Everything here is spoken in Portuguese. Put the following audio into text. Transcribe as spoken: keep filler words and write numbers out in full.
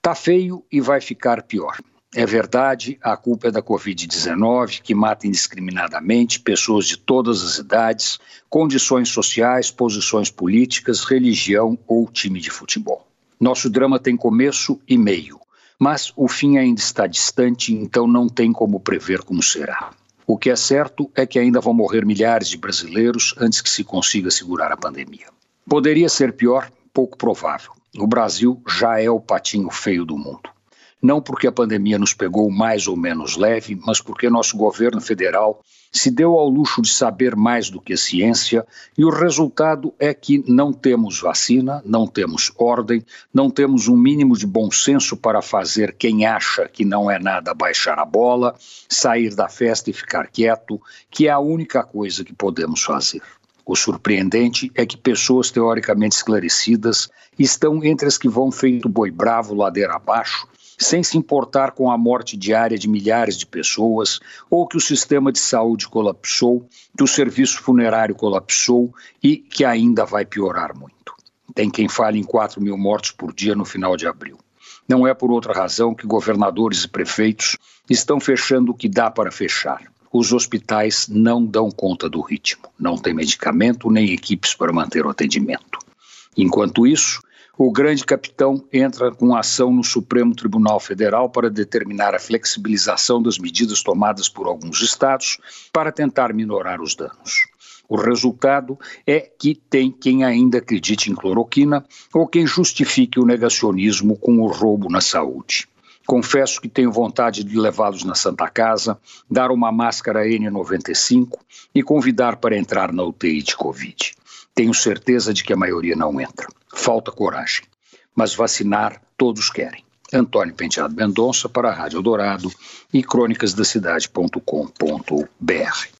Tá feio e vai ficar pior. É verdade, a culpa é da covid dezenove, que mata indiscriminadamente pessoas de todas as idades, condições sociais, posições políticas, religião ou time de futebol. Nosso drama tem começo e meio, mas o fim ainda está distante, então não tem como prever como será. O que é certo é que ainda vão morrer milhares de brasileiros antes que se consiga segurar a pandemia. Poderia ser pior? Pouco provável. O Brasil já é o patinho feio do mundo. Não porque a pandemia nos pegou mais ou menos leve, mas porque nosso governo federal se deu ao luxo de saber mais do que a ciência, e o resultado é que não temos vacina, não temos ordem, não temos um mínimo de bom senso para fazer quem acha que não é nada baixar a bola, sair da festa e ficar quieto, que é a única coisa que podemos fazer. O surpreendente é que pessoas teoricamente esclarecidas estão entre as que vão feito boi bravo ladeira abaixo, sem se importar com a morte diária de milhares de pessoas, ou que o sistema de saúde colapsou, que o serviço funerário colapsou e que ainda vai piorar muito. Tem quem fale em quatro mil mortos por dia no final de abril. Não é por outra razão que governadores e prefeitos estão fechando o que dá para fechar. Os hospitais não dão conta do ritmo, não tem medicamento nem equipes para manter o atendimento. Enquanto isso, o grande capitão entra com ação no Supremo Tribunal Federal para determinar a flexibilização das medidas tomadas por alguns estados para tentar minorar os danos. O resultado é que tem quem ainda acredite em cloroquina ou quem justifique o negacionismo com o roubo na saúde. Confesso que tenho vontade de levá-los na Santa Casa, dar uma máscara N noventa e cinco e convidar para entrar na U T I de Covid. Tenho certeza de que a maioria não entra. Falta coragem. Mas vacinar todos querem. Antônio Penteado Mendonça para a Rádio Eldorado e crônicas da cidade ponto com ponto br.